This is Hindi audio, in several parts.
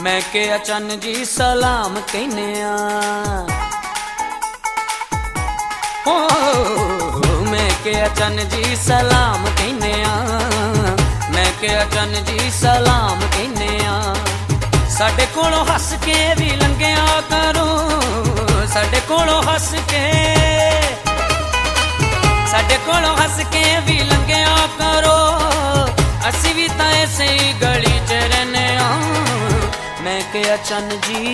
मैं के अचन जी सलाम कहने ओ मैं के अचन जी सलाम कहने मैं के अचन जी सलाम कहने साडे कोलों हस के भी लंघिया करो साडे कोलों हस के साडे कोलों हस के भी लंघिया करो असी भी तां इसे गली च रहने मैं के अचन जी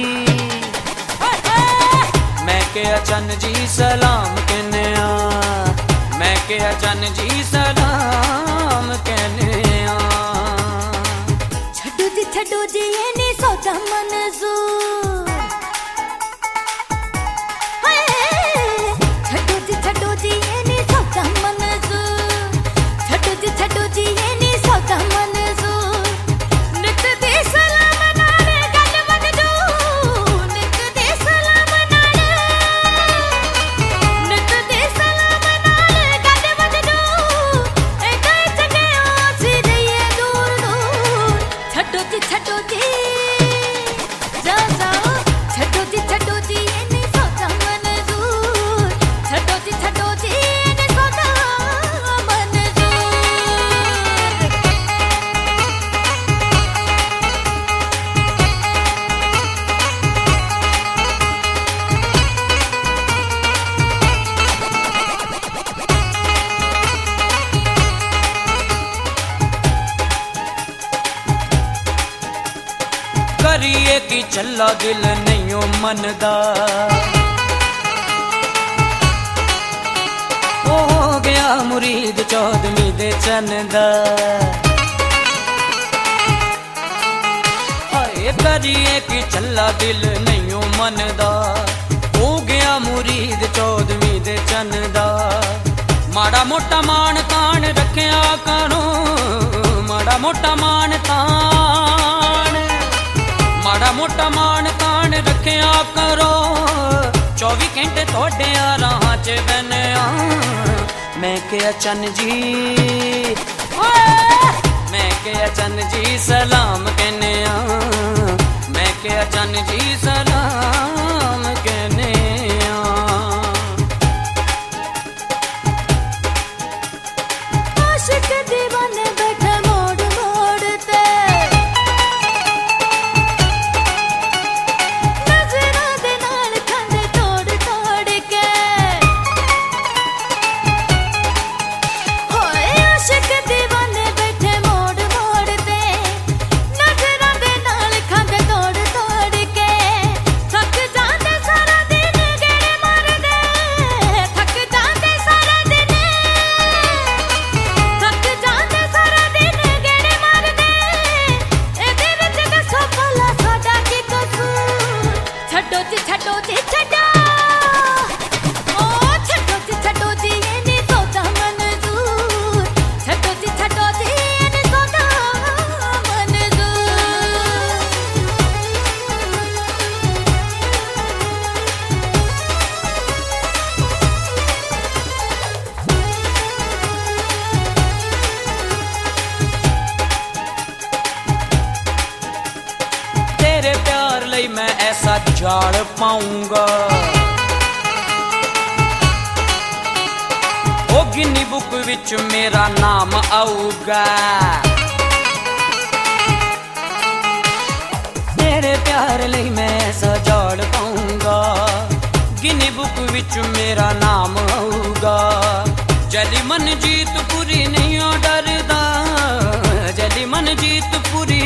मैं के अचन जी सलाम कहने मैं के अचन जी सलाम कहने छड्डो जी ये नी सौदा मंजूर छड्डो जी ये नी सौदा मंजूर छड्डो जी ये नी सौदा मंजूर नित दे सलाम नाल गल वंजू नित दे सलाम नाल नित दे सलाम नाल गल वंजू ए कई जगह सी रहिए दूर दूर छड्डो जी जा जाओ छड्डो जी ये नी सौदा मंजूर छड्डो जी ये नी सौदा मंजूर करिए कि चला दिल नहीं मनदा हो गया मुरीद चौदवी दे चंदा हाय करिए कि चला दिल नहीं मनदा हो गया मुरीद चौदवी दे चंदा माड़ा मोटा मान तान रखिया करो माड़ा मोटा मान तान माड़ा मोटा मान तान रखिया करो 24 घंटे थोड़े राह च बने मैं के अचन जी मैं के अचन जी सलाम कहने मैं के अचन जी सलाम कहने आशिक दीवाने बैठे मोड़ मोड़ ते नजरां दे नाल खांदे तोड़ तोड़ के होए आशिक दीवाने बैठे मोड़ मोड़ ते नजरां दे नाल खांदे तोड़ तोड़ के थक जांदे सारा दिन गेड़े मारदे थक जांदे सारा दिन थक जांदे सारा दिन गेड़े मारदे एदे विच दसो भला साडा की कसूर छड्डो जी छड्डो ओ छड्डो जी ये नी सौदा मंजूर छड्डो जी ये नी सौदा मंजूर तेरे प्यार लई मैं ऐसा झाड़ पाऊंगा ओ गिनी बुक विच मेरा नाम आऊगा तेरे प्यार लई मैं ऐसा झाड़ पाऊंगा गिनी बुक विच मेरा नाम आऊगा जली मन जीत पूरी नहीं हो डरदा जली मन जीत पूरी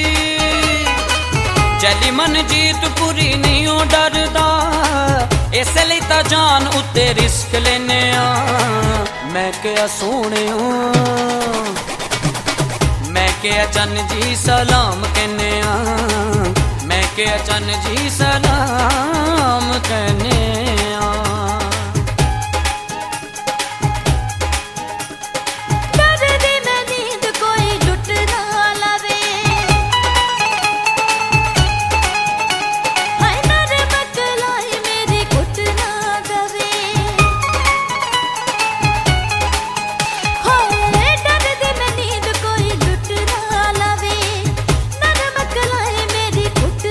जली मन जीत पूरी नहीं हो डरदा इसलिए ता जान उत्ते रिस्क लेने मैं क्या सोने मैं क्या अचन जी सलाम कहने मैं क्या अचन जी सलाम कहने डरदी मैं नींद कोई लुट ना लावे हाय मेरे बकलाई मेरी कुट ना दवे होए डरदी मैं नींद कोई लुट ना लावे मेरे बकलाई मेरी कुट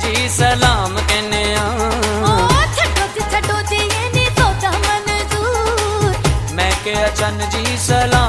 जी सलाम कहने ओ छड्डो जी ये नी सौदा मंजूर। मैं क्या चन जी सलाम